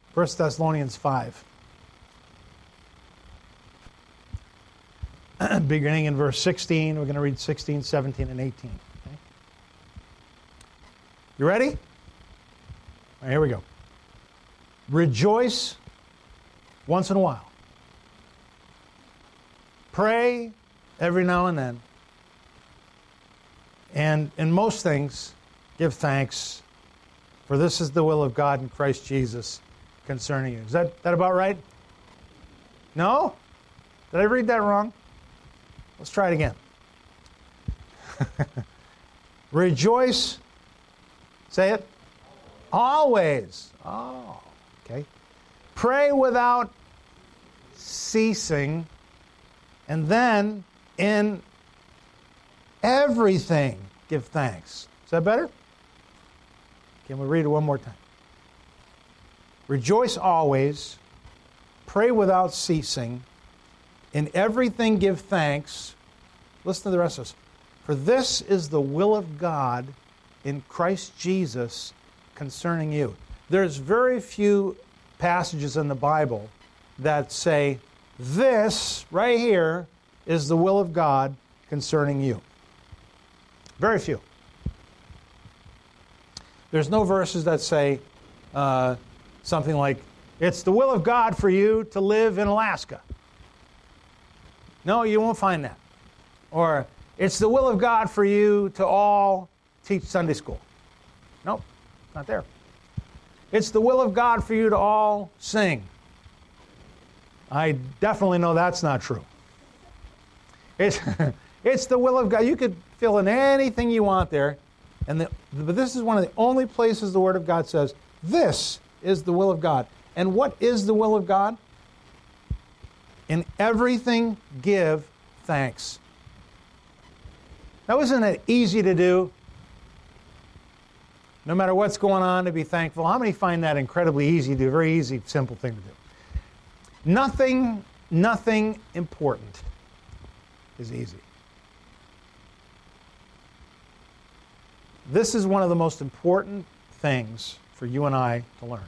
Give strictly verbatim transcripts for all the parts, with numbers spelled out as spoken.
First Thessalonians five. Beginning in verse sixteen, we're going to read sixteen, seventeen, and eighteen. Okay? You ready? All right, here we go. Rejoice once in a while. Pray every now and then. And in most things, give thanks, for this is the will of God in Christ Jesus concerning you. Is that, that about right? No? Did I read that wrong? Let's try it again. Rejoice. Say it. Always. Oh, okay. Pray without ceasing. And then in everything give thanks. Is that better? Can we read it one more time? Rejoice always. Pray without ceasing. In everything give thanks. Listen to the rest of this. For this is the will of God in Christ Jesus concerning you. There's very few passages in the Bible that say, this right here is the will of God concerning you. Very few. There's no verses that say uh, something like, it's the will of God for you to live in Alaska. No, you won't find that. Or, it's the will of God for you to all teach Sunday school. Nope, not there. It's the will of God for you to all sing. I definitely know that's not true. It's, it's the will of God. You could fill in anything you want there. And the, but this is one of the only places the Word of God says, this is the will of God. And what is the will of God? In everything, give thanks. Now, isn't it easy to do? No matter what's going on, to be thankful. How many find that incredibly easy to do? A very easy, simple thing to do. Nothing, nothing important is easy. This is one of the most important things for you and I to learn.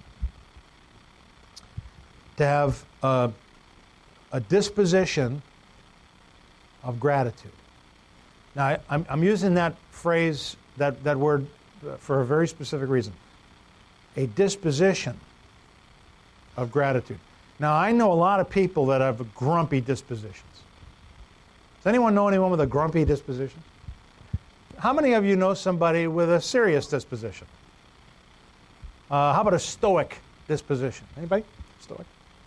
To have a a disposition of gratitude. Now, I, I'm, I'm using that phrase, that, that word, uh, for a very specific reason. A disposition of gratitude. Now, I know a lot of people that have grumpy dispositions. Does anyone know anyone with a grumpy disposition? How many of you know somebody with a serious disposition? Uh, how about a stoic disposition? Anybody? Stoic?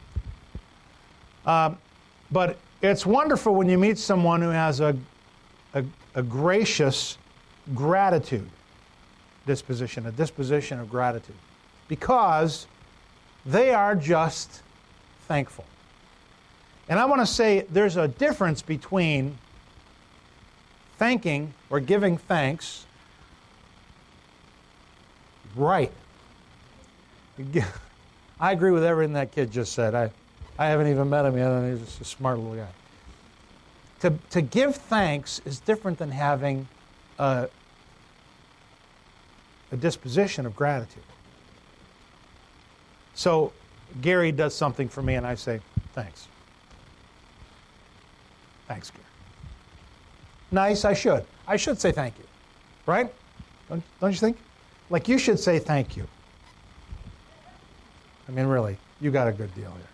Um, but it's wonderful when you meet someone who has a, a, a gracious gratitude disposition, a disposition of gratitude, because they are just thankful. And I want to say there's a difference between thanking or giving thanks right. I agree with everything that kid just said. I I haven't even met him yet, and he's just a smart little guy. To, to give thanks is different than having a, a disposition of gratitude. So Gary does something for me, and I say, thanks. Thanks, Gary. Nice, I should. I should say thank you. Right? Don't, don't you think? Like, you should say thank you. I mean, really, you got a good deal here.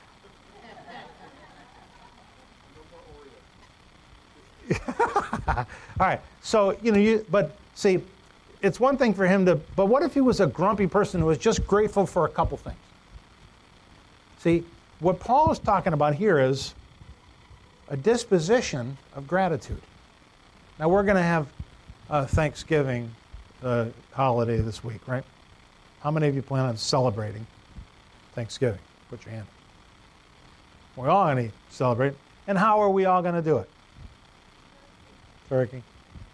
All right, so, you know, you, but see, it's one thing for him to, but what if he was a grumpy person who was just grateful for a couple things? See, what Paul is talking about here is a disposition of gratitude. Now, we're going to have a Thanksgiving uh, holiday this week, right? How many of you plan on celebrating Thanksgiving? Put your hand up. We're all going to celebrate. And how are we all going to do it? Turkey,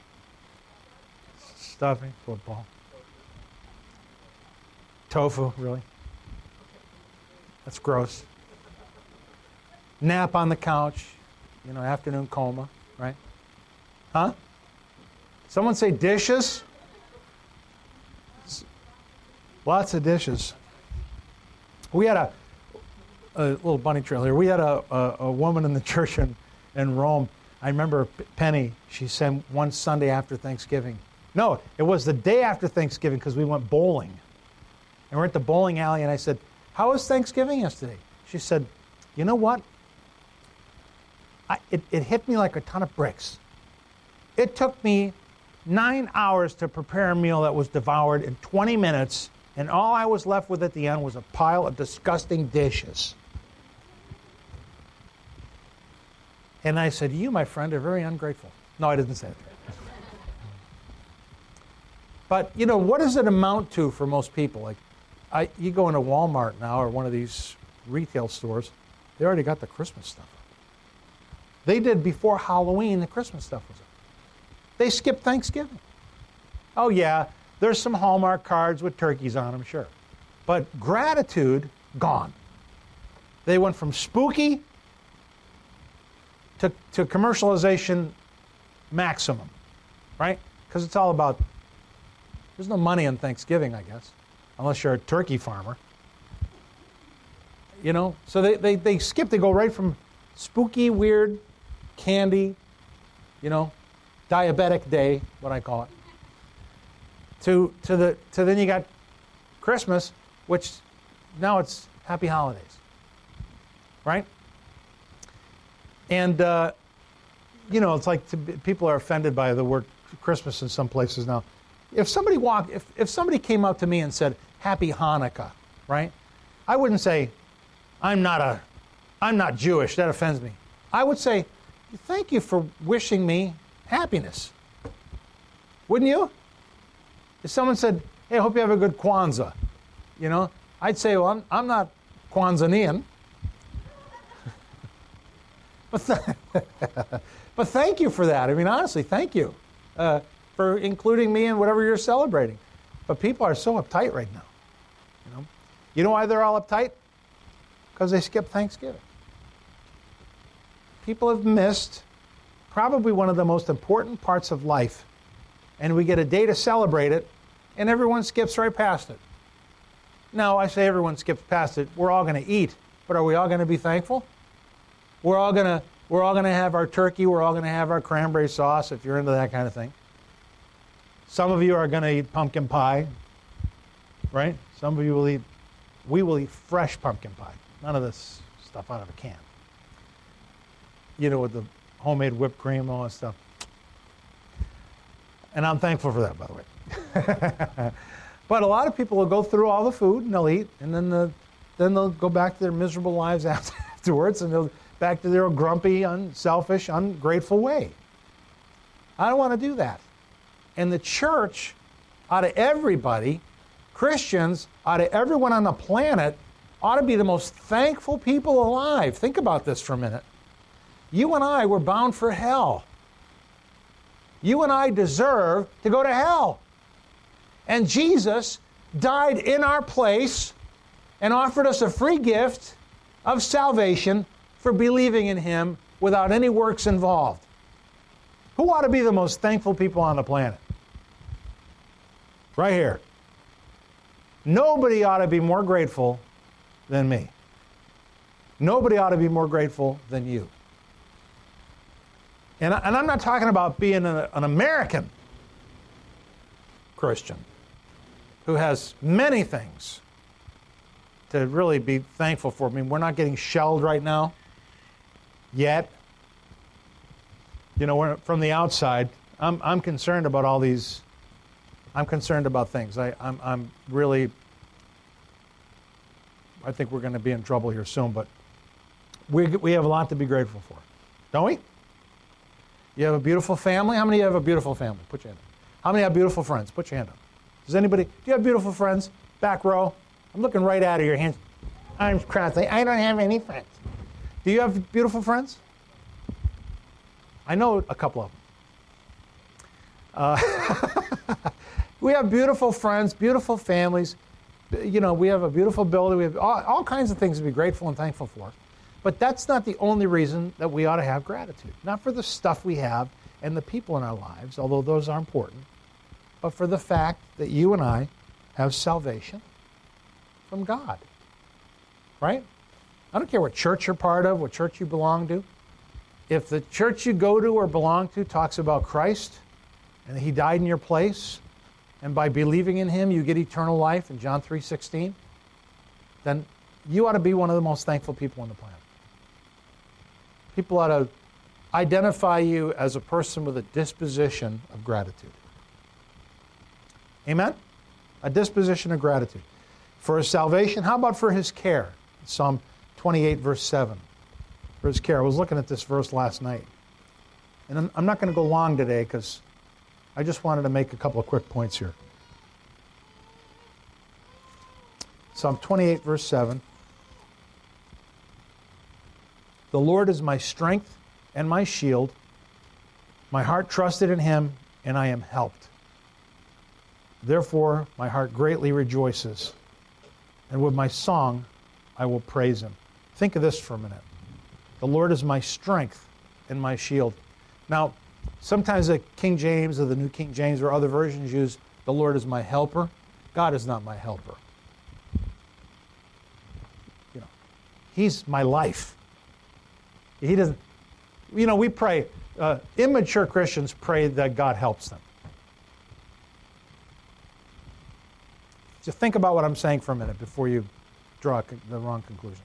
stuffing, football, tofu, really? That's gross. Nap on the couch, you know, afternoon coma, right? Huh? Someone say dishes? Lots of dishes. We had a, a little bunny trail here. We had a, a, a woman in the church in, in Rome. I remember Penny, she said one Sunday after Thanksgiving. No, it was the day after Thanksgiving because we went bowling. And we're at the bowling alley, and I said, how was Thanksgiving yesterday? She said, you know what? I, it, it hit me like a ton of bricks. It took me nine hours to prepare a meal that was devoured in twenty minutes, and all I was left with at the end was a pile of disgusting dishes. And I said, you, my friend, are very ungrateful. No, I didn't say that. But, you know, what does it amount to for most people? Like, I, you go into Walmart now or one of these retail stores, they already got the Christmas stuff. They did before Halloween, the Christmas stuff was up. They skipped Thanksgiving. Oh, yeah, there's some Hallmark cards with turkeys on them, sure. But gratitude, gone. They went from spooky to, to commercialization maximum, right? Because it's all about, there's no money in Thanksgiving, I guess, unless you're a turkey farmer. You know, so they, they, they skip, they go right from spooky, weird, candy, you know, diabetic day, what I call it, to to the to then you got Christmas, which now it's happy holidays, right? And uh, you know, it's like to, people are offended by the word Christmas in some places now. If somebody walked, if if somebody came up to me and said Happy Hanukkah, right? I wouldn't say, I'm not a, I'm not Jewish. That offends me. I would say, thank you for wishing me happiness. Wouldn't you? If someone said, hey, I hope you have a good Kwanzaa, you know, I'd say, well, I'm, I'm not Kwanzanian. but, th- but thank you for that. I mean, honestly, thank you uh, for including me in whatever you're celebrating. But people are so uptight right now. You know, you know why they're all uptight? Because they skipped Thanksgiving. People have missed probably one of the most important parts of life, and we get a day to celebrate it, and everyone skips right past it. Now, I say everyone skips past it. We're all going to eat, but are we all going to be thankful? We're all going to we're all going to have our turkey. We're all going to have our cranberry sauce, if you're into that kind of thing. Some of you are going to eat pumpkin pie, right? Some of you will eat. We will eat fresh pumpkin pie. None of this stuff out of a can. You know, with the homemade whipped cream and all that stuff. And I'm thankful for that, by the way. But a lot of people will go through all the food and they'll eat, and then the, then they'll go back to their miserable lives afterwards, and they'll back to their grumpy, unselfish, ungrateful way. I don't want to do that. And the church, out of everybody, Christians, out of everyone on the planet, ought to be the most thankful people alive. Think about this for a minute. You and I were bound for hell. You and I deserve to go to hell. And Jesus died in our place and offered us a free gift of salvation for believing in Him without any works involved. Who ought to be the most thankful people on the planet? Right here. Nobody ought to be more grateful than me. Nobody ought to be more grateful than you. And, I, and I'm not talking about being a, an American Christian who has many things to really be thankful for. I mean, we're not getting shelled right now yet. You know, we're, from the outside, I'm, I'm concerned about all these. I'm concerned about things. I, I'm, I'm really. I think we're going to be in trouble here soon, but we we have a lot to be grateful for, don't we? You have a beautiful family. How many of you have a beautiful family? Put your hand up. How many have beautiful friends? Put your hand up. Does anybody? Do you have beautiful friends? Back row. I'm looking right out of your hands. Arms crossed. I don't have any friends. Do you have beautiful friends? I know a couple of them. Uh, we have beautiful friends, beautiful families. You know, we have a beautiful building. We have all, all kinds of things to be grateful and thankful for. But that's not the only reason that we ought to have gratitude. Not for the stuff we have and the people in our lives, although those are important, but for the fact that you and I have salvation from God. right? I don't care what church you're part of, what church you belong to. If the church you go to or belong to talks about Christ and He died in your place, and by believing in Him you get eternal life in John three sixteen, then you ought to be one of the most thankful people on the planet. People ought to identify you as a person with a disposition of gratitude. Amen? A disposition of gratitude. For His salvation, how about for His care? Psalm twenty-eight, verse seven. For His care. I was looking at this verse last night. And I'm, I'm not going to go long today because I just wanted to make a couple of quick points here. Psalm twenty-eight, verse seven. The Lord is my strength and my shield. My heart trusted in Him, and I am helped. Therefore, my heart greatly rejoices, and with my song I will praise Him. Think of this for a minute. The Lord is my strength and my shield. Now, sometimes the King James or the New King James or other versions use, the Lord is my helper. God is not my helper. You know, He's my life. He doesn't, you know, we pray, uh, immature Christians pray that God helps them. Just think about what I'm saying for a minute before you draw the wrong conclusion.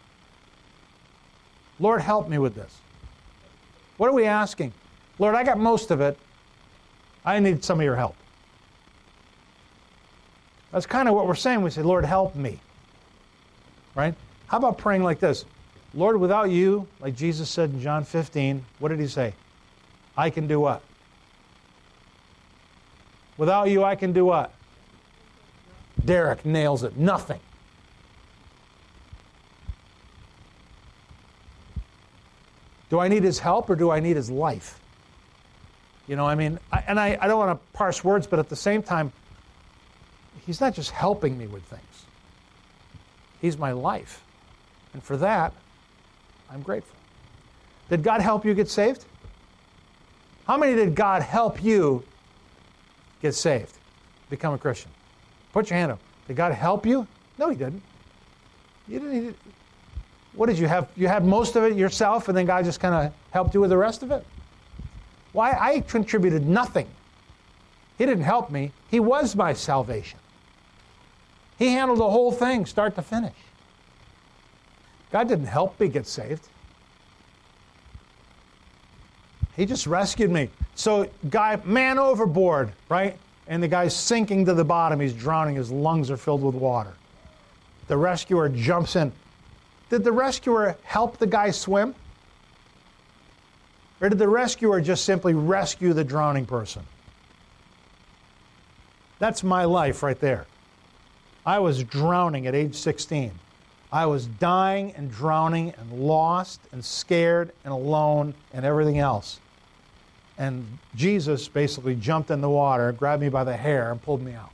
Lord, help me with this. What are we asking? Lord, I got most of it. I need some of your help. That's kind of what we're saying. We say, Lord, help me. Right? How about praying like this? Lord, without you, like Jesus said in John fifteen, what did He say? I can do what? Without you, I can do what? Derek nails it. Nothing. Do I need His help or do I need His life? You know, I mean, I, and I, I don't want to parse words, but at the same time, He's not just helping me with things. He's my life. And for that, I'm grateful. Did God help you get saved? How many did God help you get saved, become a Christian? Put your hand up. Did God help you? No, He didn't. You didn't. He didn't. What did you have? You had most of it yourself, and then God just kind of helped you with the rest of it? Why? I contributed nothing. He didn't help me. He was my salvation. He handled the whole thing, start to finish. God didn't help me get saved. He just rescued me. So, guy, man overboard, right? And the guy's sinking to the bottom. He's drowning. His lungs are filled with water. The rescuer jumps in. Did the rescuer help the guy swim? Or did the rescuer just simply rescue the drowning person? That's my life right there. I was drowning at age sixteen. I was dying and drowning and lost and scared and alone and everything else. And Jesus basically jumped in the water, grabbed me by the hair, and pulled me out.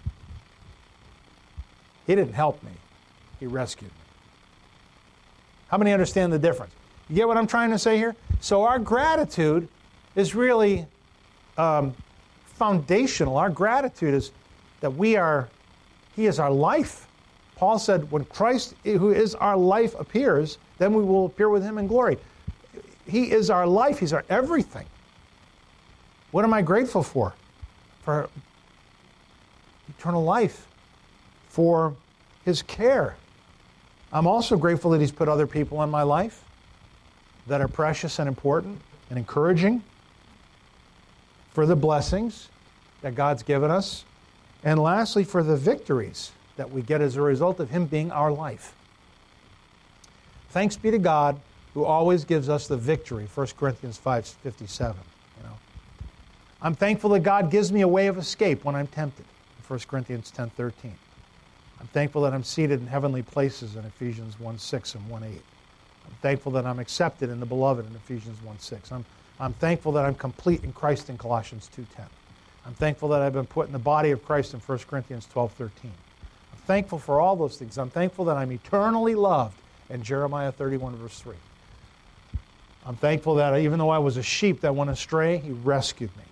He didn't help me. He rescued me. How many understand the difference? You get what I'm trying to say here? So our gratitude is really um, foundational. Our gratitude is that we are, He is our life. Paul said, when Christ, who is our life, appears, then we will appear with Him in glory. He is our life. He's our everything. What am I grateful for? For eternal life. For His care. I'm also grateful that He's put other people in my life that are precious and important and encouraging. For the blessings that God's given us. And lastly, for the victories that we get as a result of Him being our life. Thanks be to God who always gives us the victory, First Corinthians five fifty-seven. You know, I'm thankful that God gives me a way of escape when I'm tempted, First Corinthians ten thirteen. I'm thankful that I'm seated in heavenly places in Ephesians one six and one eight. I'm thankful that I'm accepted in the beloved in Ephesians one six. I'm, I'm thankful that I'm complete in Christ in Colossians two ten. I'm thankful that I've been put in the body of Christ in First Corinthians twelve thirteen. I'm thankful for all those things. I'm thankful that I'm eternally loved in Jeremiah thirty-one verse three. I'm thankful that even though I was a sheep that went astray, He rescued me.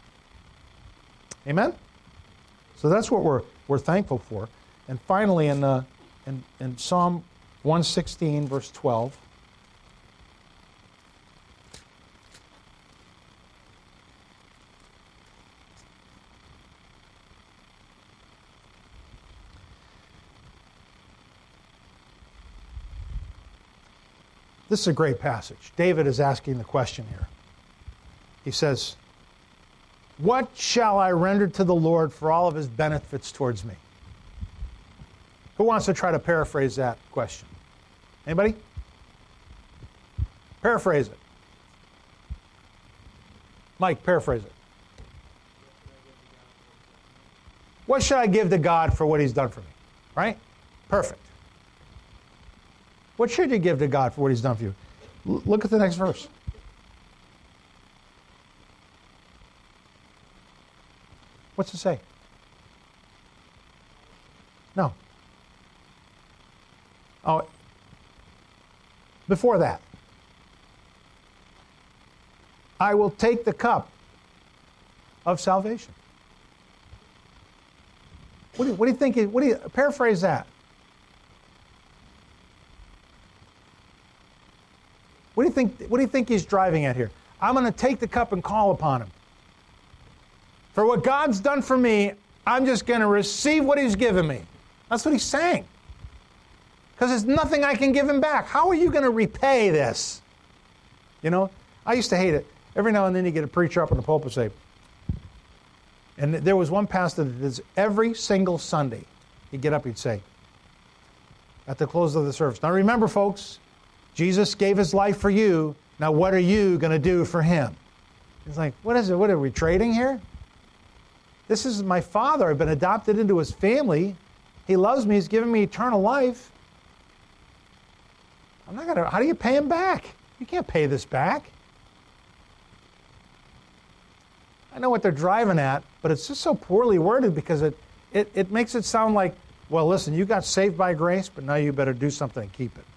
Amen? So that's what we're, we're thankful for. And finally, in, uh, in, in Psalm one sixteen, verse twelve. This is a great passage. David is asking the question here. He says, "What shall I render to the Lord for all of his benefits towards me?" Who wants to try to paraphrase that question? Anybody? Paraphrase it. Mike, paraphrase it. What should I give to God for what he's done for me? Right? Perfect. What should you give to God for what he's done for you? L- look at the next verse. What's it say? No. Oh, before that. I will take the cup of salvation. What do you, what do you think? What do you paraphrase that? What do you think? What do you think he's driving at here? I'm going to take the cup and call upon him. For what God's done for me, I'm just going to receive what he's given me. That's what he's saying. Because there's nothing I can give him back. How are you going to repay this? You know, I used to hate it. Every now and then you get a preacher up in the pulpit say, and there was one pastor that does every single Sunday. He'd get up, he'd say, at the close of the service, now remember, folks, Jesus gave his life for you. Now what are you going to do for him? It's like, what is it? What are we trading here? This is my father. I've been adopted into his family. He loves me. He's given me eternal life. I'm not gonna. How do you pay him back? You can't pay this back. I know what they're driving at, but it's just so poorly worded because it, it, it makes it sound like, well, listen, you got saved by grace, but now you better do something and keep it.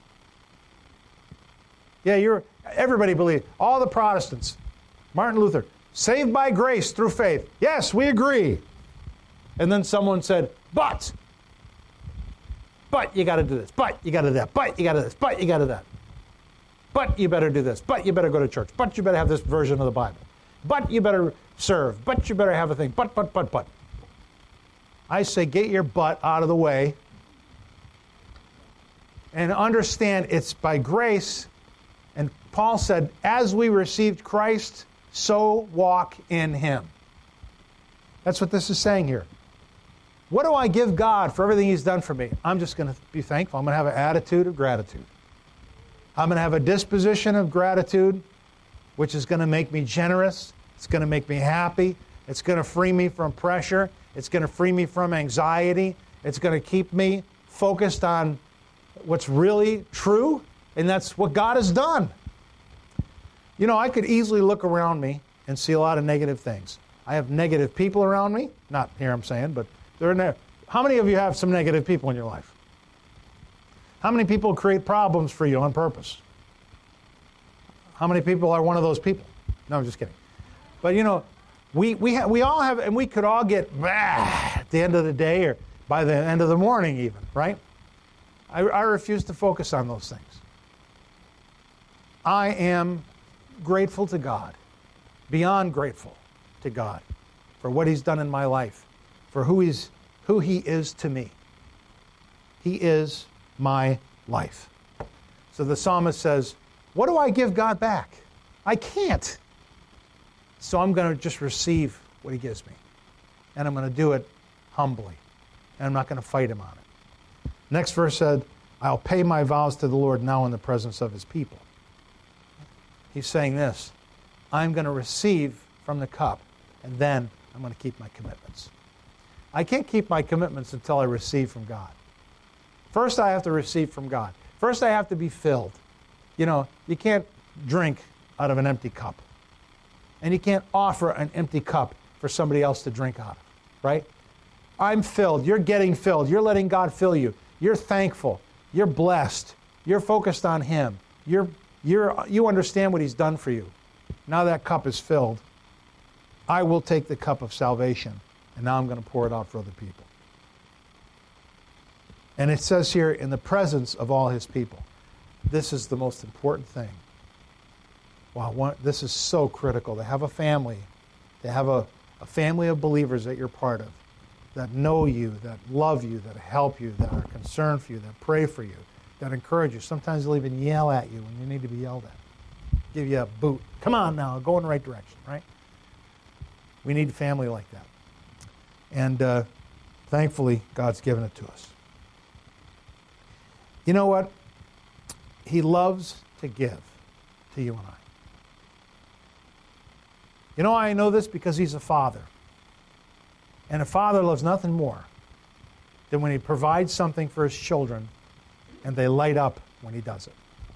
Yeah, you're. Everybody believes. All the Protestants, Martin Luther, saved by grace through faith. Yes, we agree. And then someone said, but. But you got to do this. But you got to do that. But you got to do this. But you got to do that. But you better do this. But you better go to church. But you better have this version of the Bible. But you better serve. But you better have a thing. But, but, but, but. I say get your butt out of the way and understand it's by grace. And Paul said, as we received Christ, so walk in him. That's what this is saying here. What do I give God for everything he's done for me? I'm just going to be thankful. I'm going to have an attitude of gratitude. I'm going to have a disposition of gratitude, which is going to make me generous. It's going to make me happy. It's going to free me from pressure. It's going to free me from anxiety. It's going to keep me focused on what's really true, and that's what God has done. You know, I could easily look around me and see a lot of negative things. I have negative people around me. Not here I'm saying, but they're in there. How many of you have some negative people in your life? How many people create problems for you on purpose? How many people are one of those people? No, I'm just kidding. But you know, we we ha- we all have, and we could all get bah, at the end of the day or by the end of the morning even, right? I, I refuse to focus on those things. I am grateful to God, beyond grateful to God for what he's done in my life, for who he's who he is to me. He is my life. So the psalmist says, what do I give God back? I can't. So I'm going to just receive what he gives me. And I'm going to do it humbly. And I'm not going to fight him on it. Next verse said, I'll pay my vows to the Lord now in the presence of his people. He's saying this, I'm going to receive from the cup, and then I'm going to keep my commitments. I can't keep my commitments until I receive from God. First, I have to receive from God. First, I have to be filled. You know, you can't drink out of an empty cup. And you can't offer an empty cup for somebody else to drink out of, right? I'm filled. You're getting filled. You're letting God fill you. You're thankful. You're blessed. You're focused on him. You're, you're, you understand what he's done for you. Now that cup is filled. I will take the cup of salvation, and now I'm going to pour it out for other people. And it says here, in the presence of all his people. This is the most important thing. Wow, one, this is so critical, to have a family, to have a, a family of believers that you're part of, that know you, that love you, that help you, that are concerned for you, that pray for you, that encourage you. Sometimes they'll even yell at you when you need to be yelled at. Give you a boot. Come on now, go in the right direction, right? We need family like that. And uh, thankfully, God's given it to us. You know what? He loves to give to you and I. You know why I know this? Because he's a father. And a father loves nothing more than when he provides something for his children and they light up when he does it.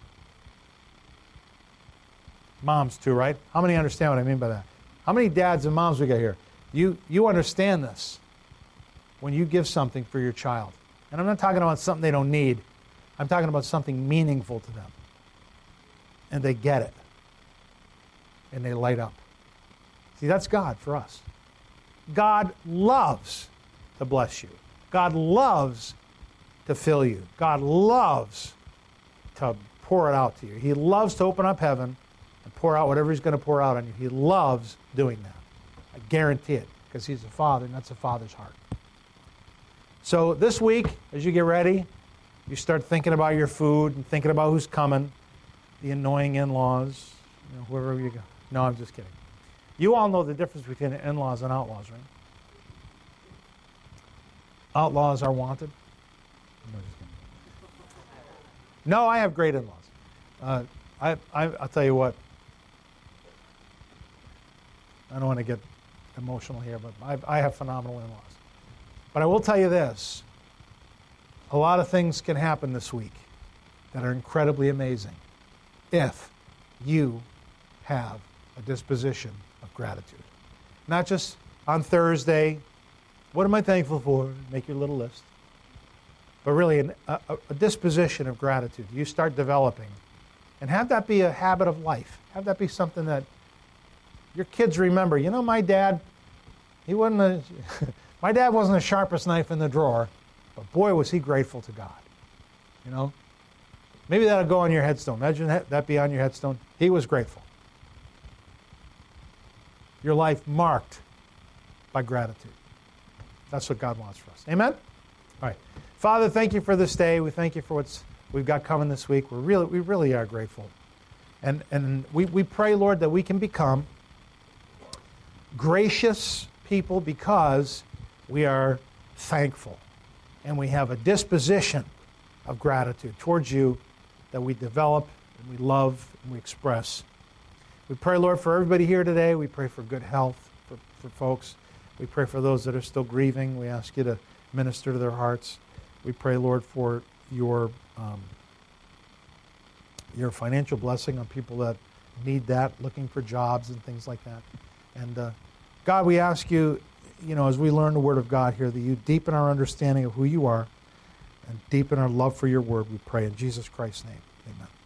Moms too, right? How many understand what I mean by that? How many dads and moms we got here? You, you understand this when you give something for your child. And I'm not talking about something they don't need. I'm talking about something meaningful to them. And they get it. And they light up. See, that's God for us. God loves to bless you. God loves to fill you. God loves to pour it out to you. He loves to open up heaven and pour out whatever he's going to pour out on you. He loves doing that. I guarantee it, because he's a father, and that's a father's heart. So this week, as you get ready, you start thinking about your food and thinking about who's coming, the annoying in-laws, you know, wherever you go. No, I'm just kidding. You all know the difference between in-laws and outlaws, right? Outlaws are wanted. No, just kidding. No, I have great in-laws. Uh, I, I, I'll tell you what. I don't want to get emotional here, but I, I have phenomenal in-laws. But I will tell you this. A lot of things can happen this week that are incredibly amazing if you have a disposition of gratitude. Not just on Thursday, what am I thankful for? Make your little list. But really an, a, a disposition of gratitude. You start developing. And have that be a habit of life. Have that be something that your kids remember. You know, my dad, he wasn't a, my dad wasn't the sharpest knife in the drawer, but boy, was he grateful to God. You know? Maybe that'll go on your headstone. Imagine that, that be on your headstone. He was grateful. Your life marked by gratitude. That's what God wants for us. Amen? All right. Father, thank you for this day. We thank you for what's we've got coming this week. We're really, we really are grateful. And, and we, we pray, Lord, that we can become gracious people because we are thankful. And we have a disposition of gratitude towards you that we develop and we love and we express. We pray, Lord, for everybody here today. We pray for good health for, for folks. We pray for those that are still grieving. We ask you to minister to their hearts. We pray, Lord, for your um, your financial blessing on people that need that, looking for jobs and things like that. And uh, God, we ask you, you know, as we learn the Word of God here, that you deepen our understanding of who you are and deepen our love for your Word, we pray in Jesus Christ's name. Amen.